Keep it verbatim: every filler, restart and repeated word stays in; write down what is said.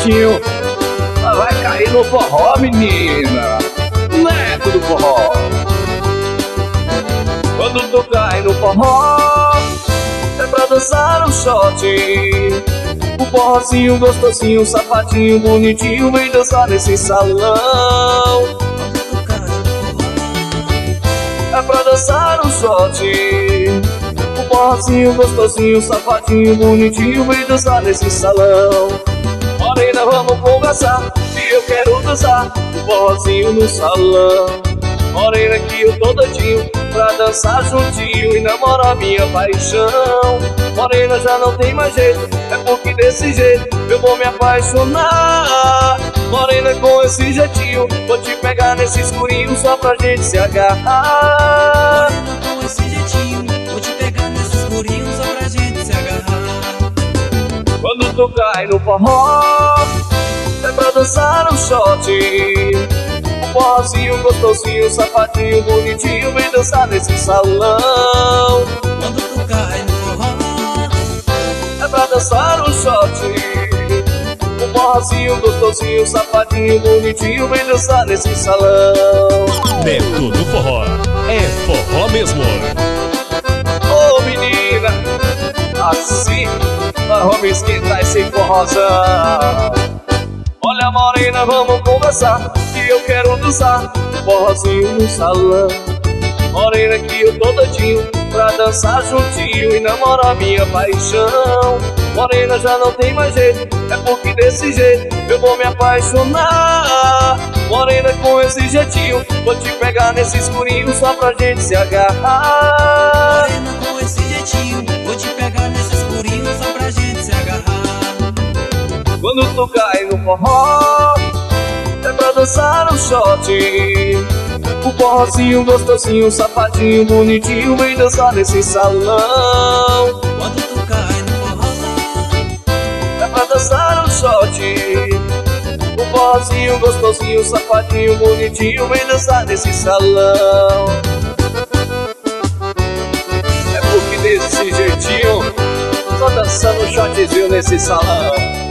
jeitinho, ela vai cair no forró, menina. Neto do forró. Quando tu cai no forró, é pra dançar um shot. O forrozinho gostosinho, safadinho, bonitinho, vem dançar nesse salão. É pra dançar um shot. O forrozinho gostosinho, safadinho, bonitinho, vem dançar nesse salão. Morena, vamos conversar, que eu quero dançar o forrozinho no salão. Morena, que eu tô doidinho pra dançar juntinho e namorar minha paixão. Morena, já não tem mais jeito, é porque desse jeito eu vou me apaixonar. Morena, com esse jeitinho, vou te pegar nesse escurinho só pra gente se agarrar. Morena, com esse jeitinho, vou te pegar nesse escurinho só pra gente se agarrar. Quando tu cai no forró, é pra dançar um shot. O forrozinho gostosinho, safadinho, bonitinho, vem dançar nesse salão. Quando tu cai no forró, é pra dançar um shot. O forrozinho gostosinho, safadinho, bonitinho, vem dançar nesse salão. Neto do forró, é forró mesmo. Ô menina, assim nós vamos esquentar esse forrozão. Olha, morena, vamos conversar, que eu quero dançar o forrozinho no salão. Morena, que eu tô doidinho pra dançar juntinho e namorar minha paixão. Morena, já não tem mais jeito, é porque desse jeito eu vou me apaixonar. Morena, com esse jeitinho, vou te pegar nesse escurinho só pra gente se agarrar. morena, com esse jeitinho, vou te pegar nesse escurinho só pra gente se agarrar. Quando tu cai no forró, é pra dançar um shot. O forrozinho gostosinho, safadinho, bonitinho, vem dançar nesse salão. Quando tu cai no forró, é pra dançar um shot. O forrozinho gostosinho, safadinho, bonitinho, vem dançar nesse salão. É porque desse jeitinho, só dançando um shotzinho nesse salão.